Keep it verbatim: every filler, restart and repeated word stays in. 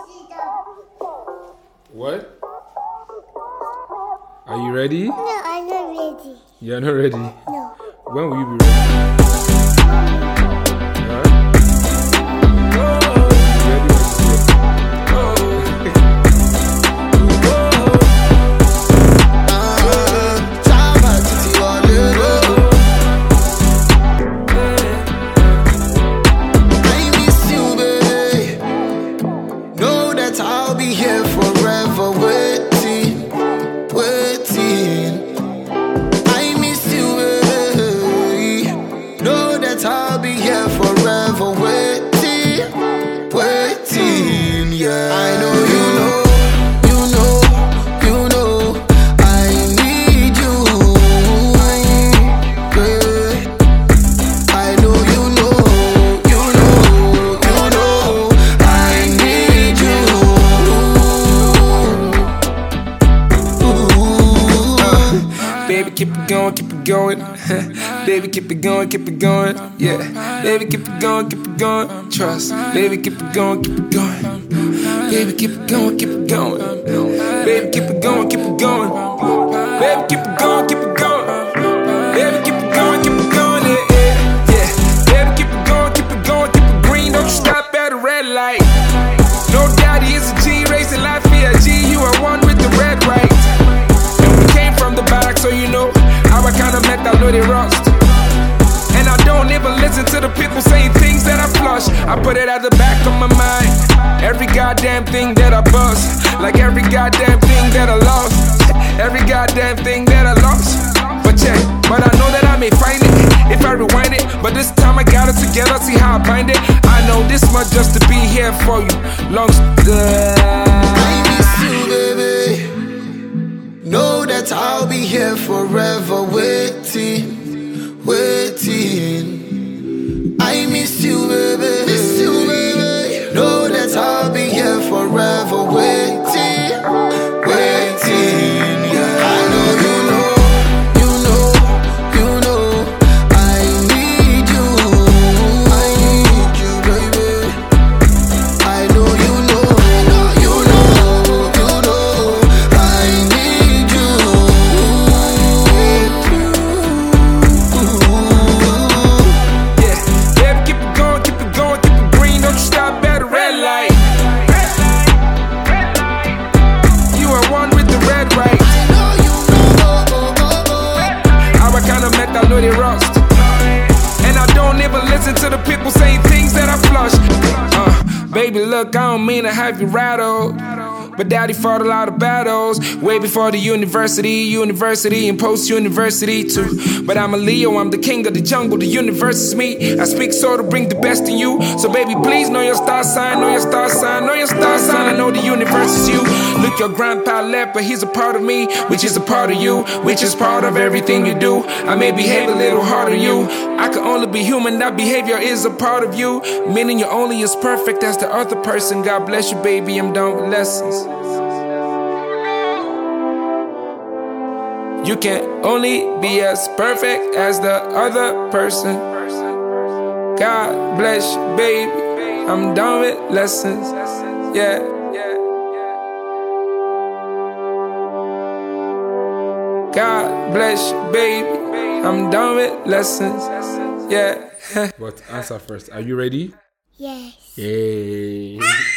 What? Are you ready? No, I'm not ready. You're not ready? No. When will you be ready? Huh? I'll be here forever waiting, waiting. I miss you, baby. Know that I'll be here forever waiting, waiting. Yeah, I know you know, you know, you know. I need you. Yeah. I know you know, you know, you know. I need you. Baby, keep it going, keep it going. Baby, keep it going, keep it going. Yeah. Baby, keep it going, keep it going. Trust. Baby, keep it going, keep it going. Baby, keep it going, keep it going. Baby, keep it going, keep it going. Baby, keep it going, keep it going. Baby, keep it going, keep it going. Yeah, yeah, yeah. Baby, keep it going, keep it going, keep it green. Don't you stop at a red light. No daddy is a G, racing life via G. You are one with the red right. From the back, so you know how I kinda met that know they rust. And I don't even listen to the people saying things that I flush. I put it at the back of my mind. Every goddamn thing that I bust, like every goddamn thing that I lost, every goddamn thing that I lost. But check, but I know that I may find it if I rewind it. But this time I got it together, see how I bind it. I know this much just to be here for you. Long uh, I miss you, baby. Know that I'll be here forever waiting, waiting. I miss you, baby. Miss you, baby. Know that I'll be here forever waiting, waiting. Yeah. I know you know, you know, you know. I need you, I need you, baby. I know you know, you know, you know. I need you. To the people saying things that I flush. Uh, baby, look, I don't mean to have you rattled, but daddy fought a lot of battles way before the university, university, and post-university too. But I'm a Leo, I'm the king of the jungle, the universe is me. I speak so to bring the best in you. So baby, please know your star sign, know your star sign, know your star sign. I know the universe is you. Look, your grandpa left, but he's a part of me, which is a part of you, which is part of everything you do. I may behave a little harder than you. I can only be human, that behavior is a part of you. Meaning you're only as perfect as the other person. God bless you, baby, I'm done with lessons. You can only be as perfect as the other person. God bless you, baby, I'm done with lessons. Yeah. God bless you, baby, I'm done with lessons. Yeah. But answer first. Are you ready? Yes. Yay.